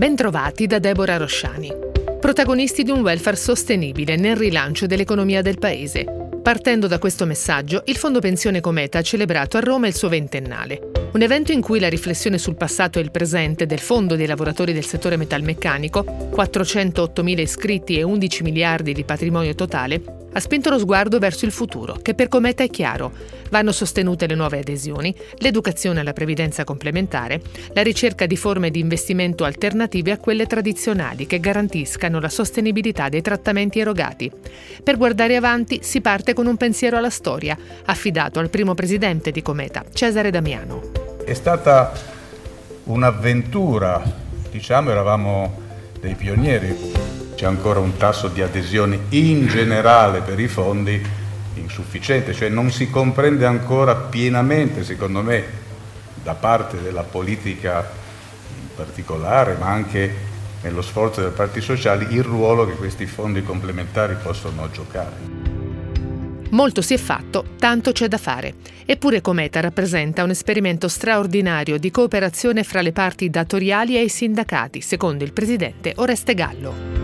Bentrovati da Deborah Rosciani. Protagonisti di un welfare sostenibile nel rilancio dell'economia del Paese. Partendo da questo messaggio, il Fondo Pensione Cometa ha celebrato a Roma il suo ventennale. Un evento in cui la riflessione sul passato e il presente del Fondo dei lavoratori del settore metalmeccanico, 408.000 iscritti e 11 miliardi di patrimonio totale, ha spinto lo sguardo verso il futuro, che per Cometa è chiaro. Vanno sostenute le nuove adesioni, l'educazione alla previdenza complementare, la ricerca di forme di investimento alternative a quelle tradizionali che garantiscano la sostenibilità dei trattamenti erogati. Per guardare avanti si parte con un pensiero alla storia, affidato al primo presidente di Cometa, Cesare Damiano. È stata un'avventura, eravamo dei pionieri. C'è ancora un tasso di adesione in generale per i fondi insufficiente, cioè non si comprende ancora pienamente, secondo me, da parte della politica in particolare, ma anche nello sforzo delle parti sociali, il ruolo che questi fondi complementari possono giocare. Molto si è fatto, tanto c'è da fare. Eppure Cometa rappresenta un esperimento straordinario di cooperazione fra le parti datoriali e i sindacati, secondo il presidente Oreste Gallo.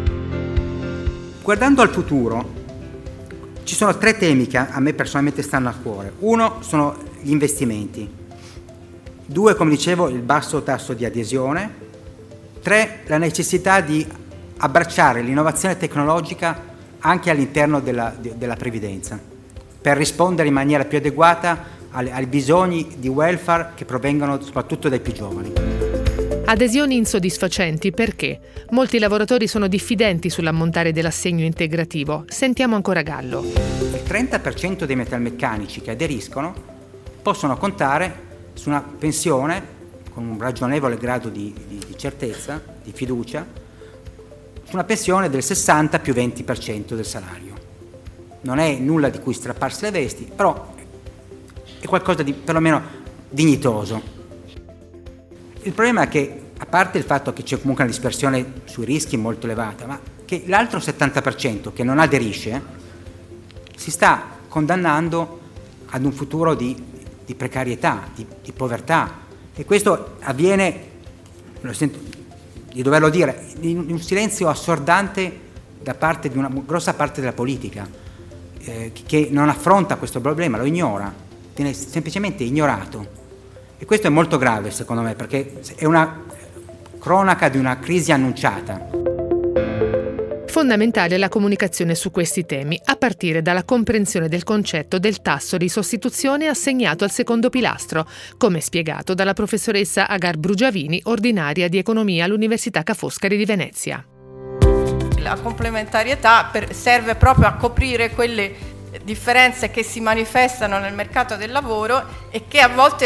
Guardando al futuro, ci sono 3 temi che a me personalmente stanno a cuore. 1 sono gli investimenti. 2, come dicevo, il basso tasso di adesione. 3, la necessità di abbracciare l'innovazione tecnologica anche all'interno della previdenza, per rispondere in maniera più adeguata ai bisogni di welfare che provengono soprattutto dai più giovani. Adesioni insoddisfacenti perché molti lavoratori sono diffidenti sull'ammontare dell'assegno integrativo. Sentiamo ancora Gallo. Il 30% dei metalmeccanici che aderiscono possono contare su una pensione con un ragionevole grado di certezza, di fiducia, su una pensione del 60 più 20% del salario. Non è nulla di cui strapparsi le vesti, però è qualcosa di perlomeno dignitoso. Il problema è che, a parte il fatto che c'è comunque una dispersione sui rischi molto elevata, ma che l'altro 70% che non aderisce si sta condannando ad un futuro di precarietà, di povertà, e questo avviene, lo sento di doverlo dire, in un silenzio assordante da parte di una grossa parte della politica, che non affronta questo problema, lo ignora, viene semplicemente ignorato. E questo è molto grave secondo me, perché è una cronaca di una crisi annunciata. Fondamentale la comunicazione su questi temi, a partire dalla comprensione del concetto del tasso di sostituzione assegnato al secondo pilastro, come spiegato dalla professoressa Agar Brugiavini, ordinaria di economia all'Università Ca' Foscari di Venezia. La complementarietà serve proprio a coprire quelle differenze che si manifestano nel mercato del lavoro e che a volte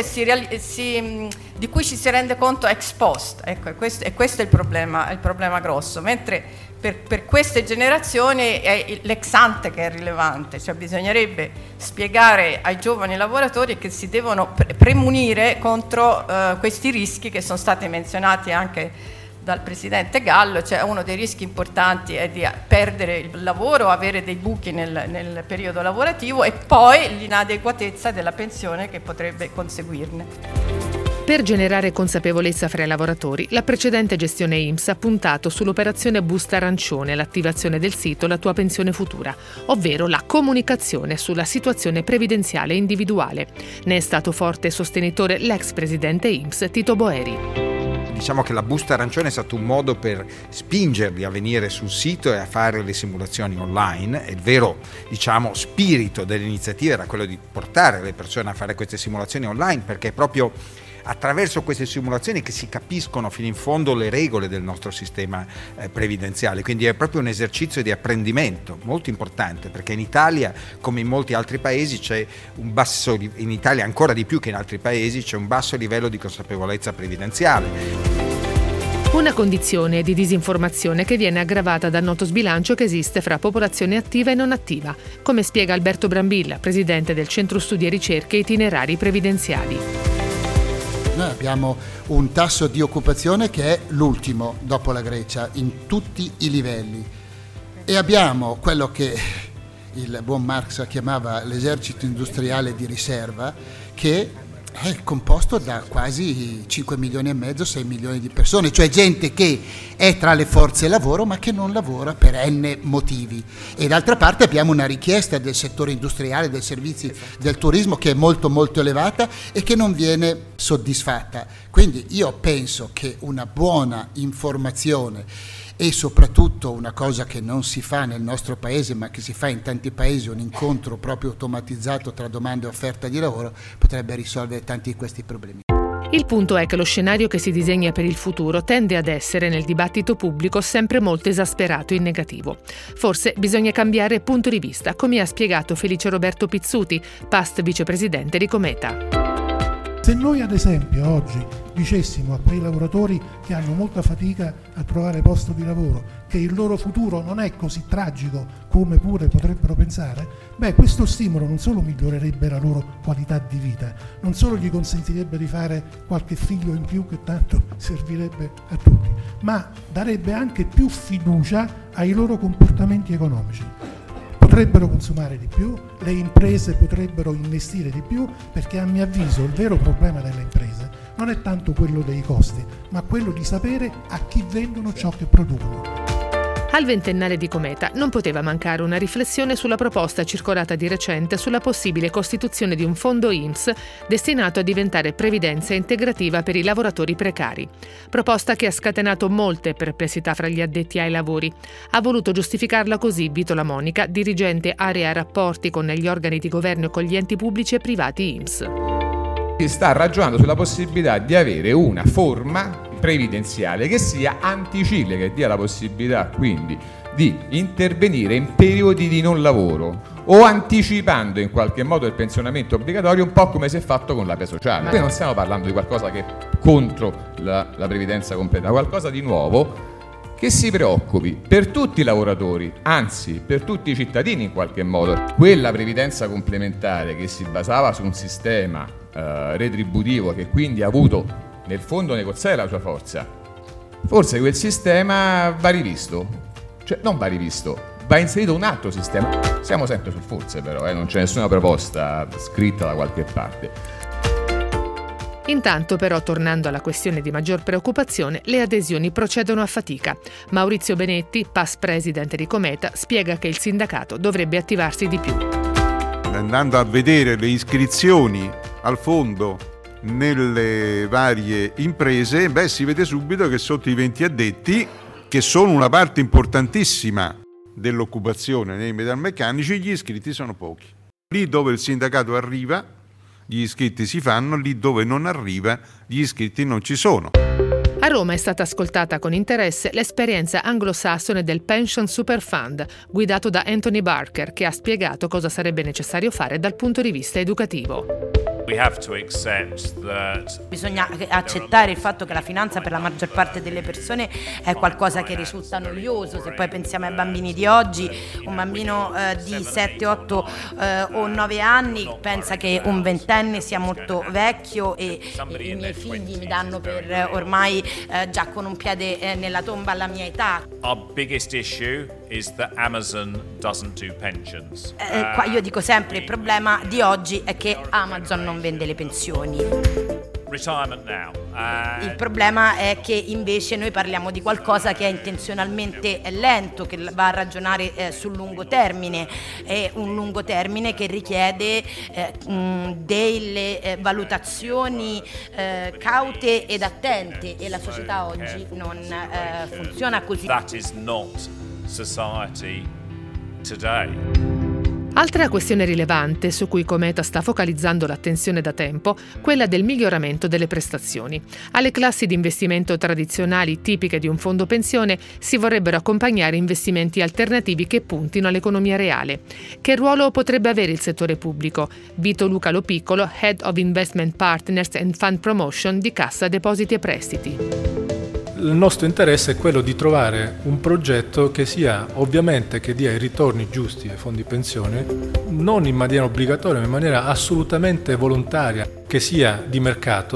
di cui ci si rende conto ex post. Ecco, questo è il problema grosso, mentre per queste generazioni è l'ex ante che è rilevante, cioè bisognerebbe spiegare ai giovani lavoratori che si devono premunire contro questi rischi che sono stati menzionati anche dal presidente Gallo. Cioè uno dei rischi importanti è di perdere il lavoro, avere dei buchi nel periodo lavorativo e poi l'inadeguatezza della pensione che potrebbe conseguirne. Per generare consapevolezza fra i lavoratori, la precedente gestione INPS ha puntato sull'operazione busta arancione, l'attivazione del sito La tua pensione futura, ovvero la comunicazione sulla situazione previdenziale individuale. Ne è stato forte sostenitore l'ex presidente INPS Tito Boeri. Diciamo che la busta arancione è stato un modo per spingerli a venire sul sito e a fare le simulazioni online. E il vero, spirito dell'iniziativa era quello di portare le persone a fare queste simulazioni online, perché è proprio attraverso queste simulazioni che si capiscono fino in fondo le regole del nostro sistema previdenziale. Quindi è proprio un esercizio di apprendimento molto importante, perché in Italia, come in molti altri paesi, in Italia ancora di più che in altri paesi, c'è un basso livello di consapevolezza previdenziale. Una condizione di disinformazione che viene aggravata dal noto sbilancio che esiste fra popolazione attiva e non attiva, come spiega Alberto Brambilla, presidente del Centro Studi e Ricerche Itinerari Previdenziali. Noi abbiamo un tasso di occupazione che è l'ultimo dopo la Grecia in tutti i livelli e abbiamo quello che il buon Marx chiamava l'esercito industriale di riserva, che è composto da quasi 5 milioni e mezzo, 6 milioni di persone, cioè gente che è tra le forze lavoro ma che non lavora per n motivi. E d'altra parte abbiamo una richiesta del settore industriale, dei servizi, del turismo che è molto molto elevata e che non viene soddisfatta. Quindi io penso che una buona informazione e soprattutto una cosa che non si fa nel nostro paese ma che si fa in tanti paesi, un incontro proprio automatizzato tra domanda e offerta di lavoro, potrebbe risolvere tanti di questi problemi. Il punto è che lo scenario che si disegna per il futuro tende ad essere nel dibattito pubblico sempre molto esasperato in negativo. Forse bisogna cambiare punto di vista, come ha spiegato Felice Roberto Pizzuti, past vicepresidente di Cometa. Se noi ad esempio oggi dicessimo a quei lavoratori che hanno molta fatica a trovare posto di lavoro che il loro futuro non è così tragico come pure potrebbero pensare, questo stimolo non solo migliorerebbe la loro qualità di vita, non solo gli consentirebbe di fare qualche figlio in più che tanto servirebbe a tutti, ma darebbe anche più fiducia ai loro comportamenti economici. Potrebbero consumare di più, le imprese potrebbero investire di più, perché a mio avviso il vero problema delle imprese non è tanto quello dei costi, ma quello di sapere a chi vendono ciò che producono. Al ventennale di Cometa non poteva mancare una riflessione sulla proposta circolata di recente sulla possibile costituzione di un fondo INPS destinato a diventare previdenza integrativa per i lavoratori precari. Proposta che ha scatenato molte perplessità fra gli addetti ai lavori. Ha voluto giustificarla così Vito Lamonica, dirigente area rapporti con gli organi di governo e con gli enti pubblici e privati INPS. Si sta ragionando sulla possibilità di avere una forma previdenziale che sia anticiclica, che dia la possibilità quindi di intervenire in periodi di non lavoro o anticipando in qualche modo il pensionamento obbligatorio, un po' come si è fatto con l'APE sociale. Noi non stiamo parlando di qualcosa che è contro la previdenza completa, qualcosa di nuovo che si preoccupi per tutti i lavoratori, anzi per tutti i cittadini in qualche modo. Quella previdenza complementare che si basava su un sistema retributivo che quindi ha avuto nel fondo negoziale la sua forza, forse quel sistema va rivisto, cioè non va rivisto, va inserito un altro sistema. Siamo sempre sul forse però, non c'è nessuna proposta scritta da qualche parte. Intanto però, tornando alla questione di maggior preoccupazione, le adesioni procedono a fatica. Maurizio Benetti, past presidente di Cometa, spiega che il sindacato dovrebbe attivarsi di più. Andando a vedere le iscrizioni al fondo nelle varie imprese, si vede subito che sotto i 20 addetti, che sono una parte importantissima dell'occupazione nei metalmeccanici, gli iscritti sono pochi. Lì dove il sindacato arriva, gli iscritti si fanno, lì dove non arriva, gli iscritti non ci sono. A Roma è stata ascoltata con interesse l'esperienza anglosassone del Pension Super Fund, guidato da Anthony Barker, che ha spiegato cosa sarebbe necessario fare dal punto di vista educativo. Bisogna accettare il fatto che la finanza per la maggior parte delle persone è qualcosa che risulta noioso. Se poi pensiamo ai bambini di oggi, un bambino di 7, 8 o 9 anni pensa che un ventenne sia molto vecchio e i miei figli mi danno per ormai già con un piede nella tomba alla mia età. Our biggest issue is that Amazon doesn't do pensions. Qua io dico sempre, il problema di oggi è che Amazon non vende le pensioni. Retirement now. Il problema è che invece noi parliamo di qualcosa che è intenzionalmente lento, che va a ragionare sul lungo termine, è un lungo termine che richiede delle valutazioni caute ed attente, e la società oggi non funziona così. That is not society today. Altra questione rilevante su cui Cometa sta focalizzando l'attenzione da tempo, quella del miglioramento delle prestazioni. Alle classi di investimento tradizionali tipiche di un fondo pensione si vorrebbero accompagnare investimenti alternativi che puntino all'economia reale. Che ruolo potrebbe avere il settore pubblico? Vito Luca Lopiccolo, Head of Investment Partners and Fund Promotion di Cassa Depositi e Prestiti. Il nostro interesse è quello di trovare un progetto che sia, ovviamente, che dia i ritorni giusti ai fondi pensione, non in maniera obbligatoria, ma in maniera assolutamente volontaria, che sia di mercato,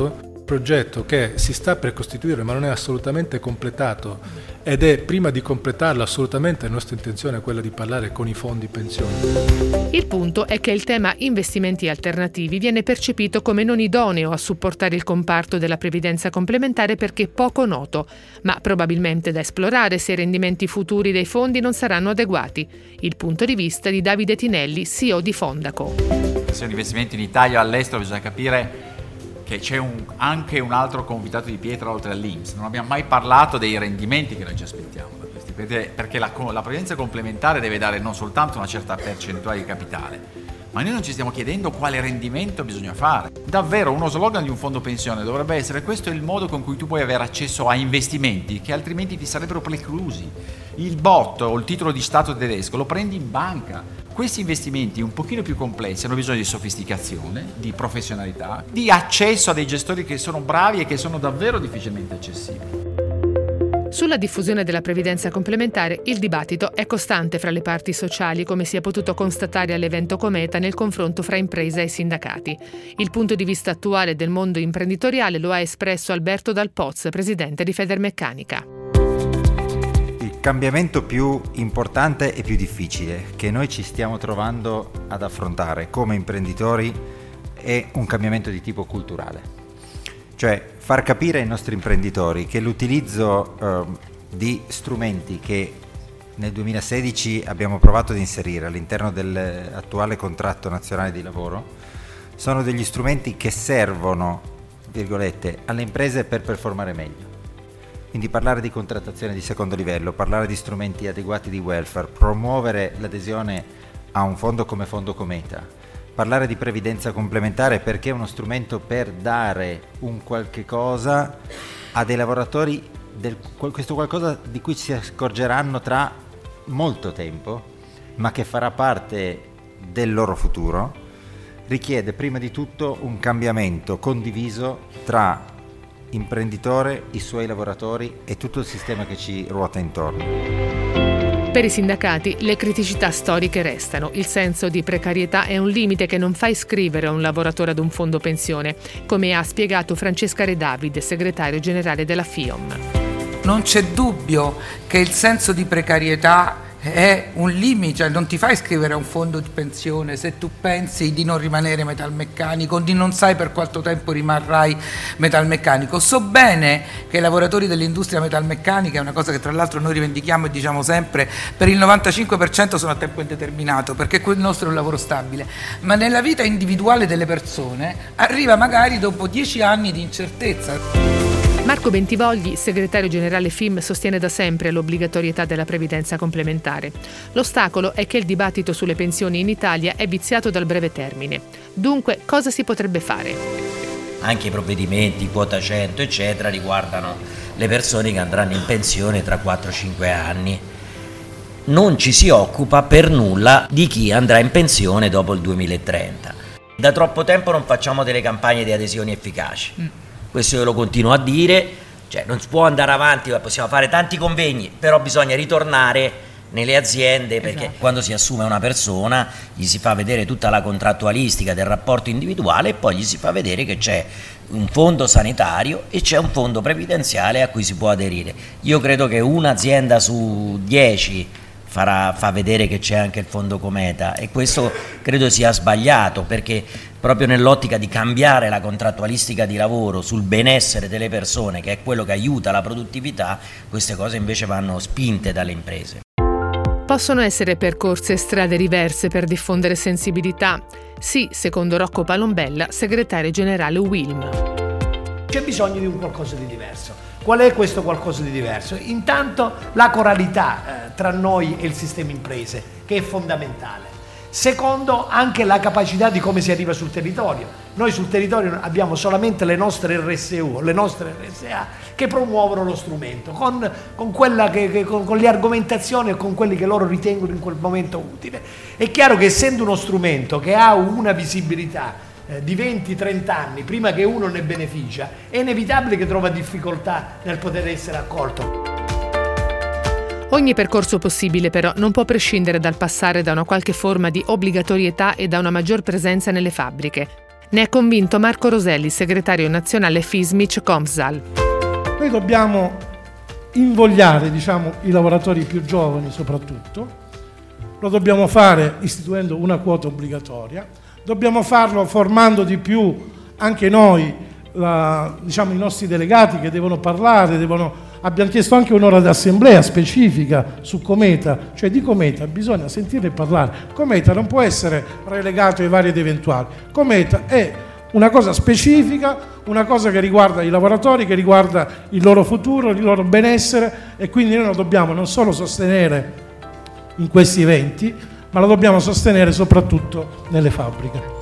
progetto che si sta per costituire ma non è assolutamente completato ed è, prima di completarlo, assolutamente la nostra intenzione è quella di parlare con i fondi pensione. Il punto è che il tema investimenti alternativi viene percepito come non idoneo a supportare il comparto della previdenza complementare perché poco noto, ma probabilmente da esplorare se i rendimenti futuri dei fondi non saranno adeguati. Il punto di vista di Davide Tinelli, CEO di Fondaco. Se un investimento in Italia o all'estero bisogna capire che c'è anche un altro convitato di pietra oltre all'INPS. Non abbiamo mai parlato dei rendimenti che noi ci aspettiamo da questi, perché la previdenza complementare deve dare non soltanto una certa percentuale di capitale, ma noi non ci stiamo chiedendo quale rendimento bisogna fare. Davvero uno slogan di un fondo pensione dovrebbe essere: questo è il modo con cui tu puoi avere accesso a investimenti che altrimenti ti sarebbero preclusi. Il BOT o il titolo di Stato tedesco lo prendi in banca. Questi investimenti un pochino più complessi hanno bisogno di sofisticazione, di professionalità, di accesso a dei gestori che sono bravi e che sono davvero difficilmente accessibili. Sulla diffusione della previdenza complementare il dibattito è costante fra le parti sociali, come si è potuto constatare all'evento Cometa nel confronto fra impresa e sindacati. Il punto di vista attuale del mondo imprenditoriale lo ha espresso Alberto Dal Poz, presidente di Federmeccanica. Il cambiamento più importante e più difficile che noi ci stiamo trovando ad affrontare come imprenditori è un cambiamento di tipo culturale. Cioè far capire ai nostri imprenditori che l'utilizzo di strumenti che nel 2016 abbiamo provato ad inserire all'interno dell'attuale contratto nazionale di lavoro sono degli strumenti che servono, virgolette, alle imprese per performare meglio. Quindi parlare di contrattazione di secondo livello, parlare di strumenti adeguati di welfare, promuovere l'adesione a un fondo come Fondo Cometa, parlare di previdenza complementare perché è uno strumento per dare un qualche cosa a dei lavoratori, questo qualcosa di cui si accorgeranno tra molto tempo, ma che farà parte del loro futuro, richiede prima di tutto un cambiamento condiviso tra imprenditore, i suoi lavoratori e tutto il sistema che ci ruota intorno. Per i sindacati le criticità storiche restano. Il senso di precarietà è un limite che non fa iscrivere un lavoratore ad un fondo pensione, come ha spiegato Francesca Redavid, segretario generale della FIOM. Non c'è dubbio che il senso di precarietà è un limite, cioè non ti fai iscrivere a un fondo di pensione se tu pensi di non rimanere metalmeccanico, di non sai per quanto tempo rimarrai metalmeccanico. So bene che i lavoratori dell'industria metalmeccanica, è una cosa che tra l'altro noi rivendichiamo e diciamo sempre, per il 95% sono a tempo indeterminato, perché quel nostro è un lavoro stabile, ma nella vita individuale delle persone arriva magari dopo 10 anni di incertezza. Marco Bentivogli, segretario generale FIM, sostiene da sempre l'obbligatorietà della previdenza complementare. L'ostacolo è che il dibattito sulle pensioni in Italia è viziato dal breve termine. Dunque, cosa si potrebbe fare? Anche i provvedimenti, quota 100, eccetera, riguardano le persone che andranno in pensione tra 4-5 anni. Non ci si occupa per nulla di chi andrà in pensione dopo il 2030. Da troppo tempo non facciamo delle campagne di adesioni efficaci. Questo io lo continuo a dire, cioè non si può andare avanti, possiamo fare tanti convegni, però bisogna ritornare nelle aziende, perché quando si assume una persona gli si fa vedere tutta la contrattualistica del rapporto individuale e poi gli si fa vedere che c'è un fondo sanitario e c'è un fondo previdenziale a cui si può aderire. Io credo che un'azienda su 10 fa vedere che c'è anche il fondo Cometa e questo credo sia sbagliato, perché proprio nell'ottica di cambiare la contrattualistica di lavoro sul benessere delle persone, che è quello che aiuta la produttività, queste cose invece vanno spinte dalle imprese. Possono essere percorse strade diverse per diffondere sensibilità? Sì, secondo Rocco Palombella, segretario generale UILM. C'è bisogno di un qualcosa di diverso. Qual è questo qualcosa di diverso? Intanto la coralità tra noi e il sistema imprese, che è fondamentale. Secondo, anche la capacità di come si arriva sul territorio. Noi sul territorio abbiamo solamente le nostre RSU, le nostre RSA, che promuovono lo strumento con le argomentazioni e con quelli che loro ritengono in quel momento utile. È chiaro che essendo uno strumento che ha una visibilità di 20-30 anni prima che uno ne beneficia, è inevitabile che trova difficoltà nel poter essere accolto. Ogni percorso possibile però non può prescindere dal passare da una qualche forma di obbligatorietà e da una maggior presenza nelle fabbriche. Ne è convinto Marco Roselli, segretario nazionale FISMIC COMSAL. Noi dobbiamo invogliare, i lavoratori più giovani soprattutto. Lo dobbiamo fare istituendo una quota obbligatoria, dobbiamo farlo formando di più anche noi, i nostri delegati che devono parlare, abbiamo chiesto anche un'ora d'assemblea specifica su Cometa, cioè di Cometa bisogna sentire parlare. Cometa non può essere relegato ai vari ed eventuali, Cometa è una cosa specifica, una cosa che riguarda i lavoratori, che riguarda il loro futuro, il loro benessere, e quindi noi lo dobbiamo non solo sostenere in questi eventi, ma lo dobbiamo sostenere soprattutto nelle fabbriche.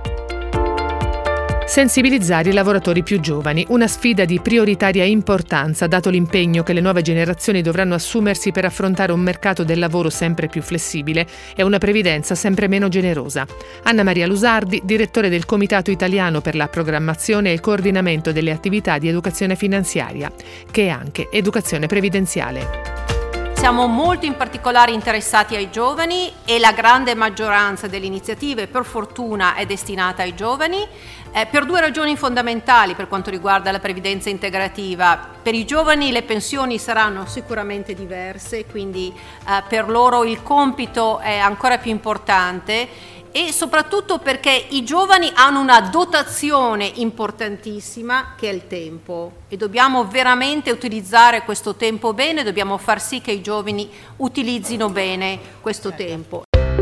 Sensibilizzare i lavoratori più giovani, una sfida di prioritaria importanza dato l'impegno che le nuove generazioni dovranno assumersi per affrontare un mercato del lavoro sempre più flessibile e una previdenza sempre meno generosa. Anna Maria Lusardi, direttore del Comitato Italiano per la Programmazione e il Coordinamento delle Attività di Educazione Finanziaria, che è anche educazione previdenziale. Siamo molto in particolare interessati ai giovani e la grande maggioranza delle iniziative, per fortuna, è destinata ai giovani per due ragioni fondamentali per quanto riguarda la previdenza integrativa. Per i giovani le pensioni saranno sicuramente diverse, quindi per loro il compito è ancora più importante, e soprattutto perché i giovani hanno una dotazione importantissima che è il tempo e dobbiamo veramente utilizzare questo tempo bene, dobbiamo far sì che i giovani utilizzino bene questo tempo.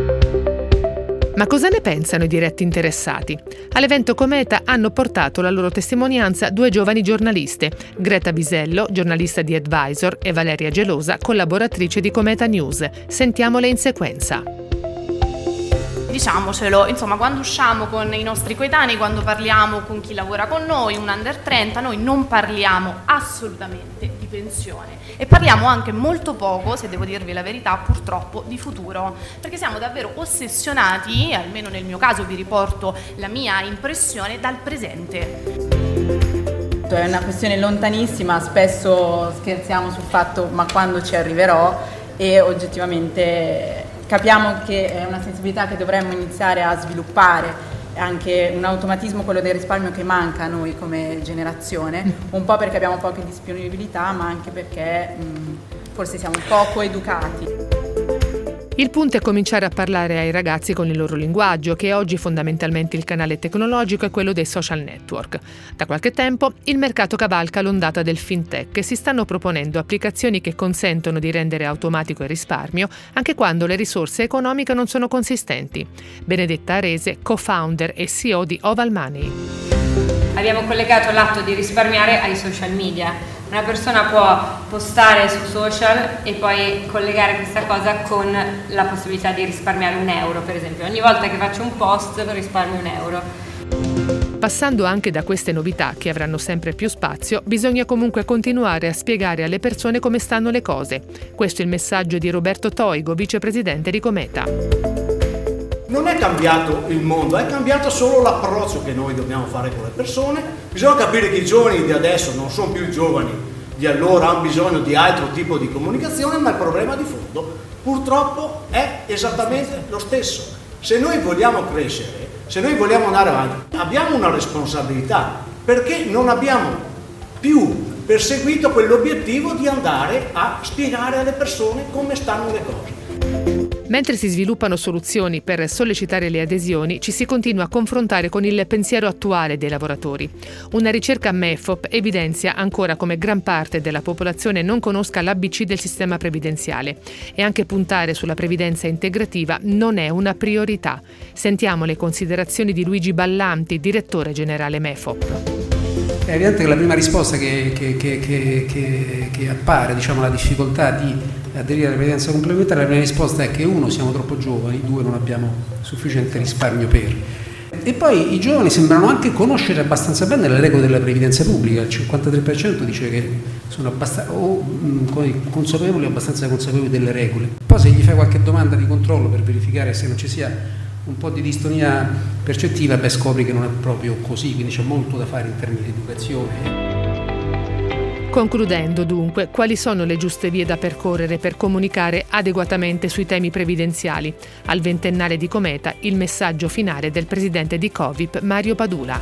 Ma cosa ne pensano i diretti interessati? All'evento Cometa hanno portato la loro testimonianza due giovani giornaliste, Greta Bisello, giornalista di Advisor, e Valeria Gelosa, collaboratrice di Cometa News. Sentiamole in sequenza. Diciamocelo, insomma, quando usciamo con i nostri coetanei, quando parliamo con chi lavora con noi, un under 30, noi non parliamo assolutamente di pensione e parliamo anche molto poco, se devo dirvi la verità, purtroppo, di futuro, perché siamo davvero ossessionati, almeno nel mio caso vi riporto la mia impressione, dal presente. È una questione lontanissima, spesso scherziamo sul fatto ma quando ci arriverò, e oggettivamente capiamo che è una sensibilità che dovremmo iniziare a sviluppare, anche un automatismo, quello del risparmio, che manca a noi come generazione, un po' perché abbiamo poche disponibilità, ma anche perché forse siamo poco educati. Il punto è cominciare a parlare ai ragazzi con il loro linguaggio, che oggi fondamentalmente il canale tecnologico è quello dei social network. Da qualche tempo il mercato cavalca l'ondata del fintech e si stanno proponendo applicazioni che consentono di rendere automatico il risparmio anche quando le risorse economiche non sono consistenti. Benedetta Arese, co-founder e CEO di Oval Money. Abbiamo collegato l'atto di risparmiare ai social media. Una persona può postare su social e poi collegare questa cosa con la possibilità di risparmiare €1, per esempio. Ogni volta che faccio un post risparmio €1. Passando anche da queste novità, che avranno sempre più spazio, bisogna comunque continuare a spiegare alle persone come stanno le cose. Questo è il messaggio di Roberto Toigo, vicepresidente di Cometa. Non è cambiato il mondo, è cambiato solo l'approccio che noi dobbiamo fare con le persone. Bisogna capire che i giovani di adesso non sono più i giovani di allora, hanno bisogno di altro tipo di comunicazione, ma il problema di fondo purtroppo è esattamente lo stesso. Se noi vogliamo crescere, se noi vogliamo andare avanti, abbiamo una responsabilità, perché non abbiamo più perseguito quell'obiettivo di andare a spiegare alle persone come stanno le cose. Mentre si sviluppano soluzioni per sollecitare le adesioni, ci si continua a confrontare con il pensiero attuale dei lavoratori. Una ricerca MEFOP evidenzia ancora come gran parte della popolazione non conosca l'ABC del sistema previdenziale e anche puntare sulla previdenza integrativa non è una priorità. Sentiamo le considerazioni di Luigi Ballanti, direttore generale MEFOP. È evidente che la prima risposta che appare, la difficoltà di aderire alla previdenza complementare, la prima risposta è che 1, siamo troppo giovani, 2, non abbiamo sufficiente risparmio per. E poi i giovani sembrano anche conoscere abbastanza bene le regole della previdenza pubblica, il 53% dice che sono consapevoli o abbastanza consapevoli delle regole. Poi se gli fai qualche domanda di controllo per verificare se non ci sia un po' di distonia percettiva, scopri che non è proprio così, quindi c'è molto da fare in termini di educazione. Concludendo dunque, quali sono le giuste vie da percorrere per comunicare adeguatamente sui temi previdenziali? Al ventennale di Cometa il messaggio finale del presidente di Covip, Mario Padula.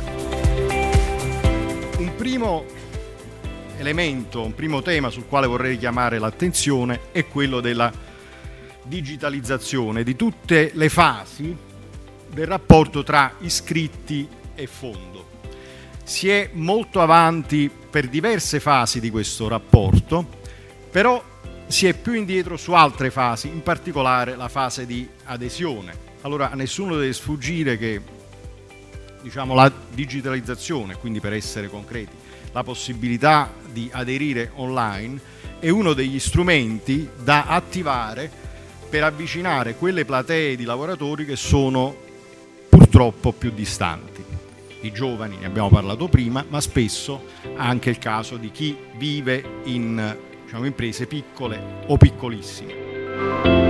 Un primo elemento, un primo tema sul quale vorrei richiamare l'attenzione è quello della digitalizzazione di tutte le fasi del rapporto tra iscritti e fondo. Si è molto avanti per diverse fasi di questo rapporto, però si è più indietro su altre fasi, in particolare la fase di adesione. Allora a nessuno deve sfuggire che la digitalizzazione, quindi per essere concreti, la possibilità di aderire online è uno degli strumenti da attivare per avvicinare quelle platee di lavoratori che sono purtroppo più distanti. I giovani, ne abbiamo parlato prima, ma spesso anche il caso di chi vive in imprese piccole o piccolissime.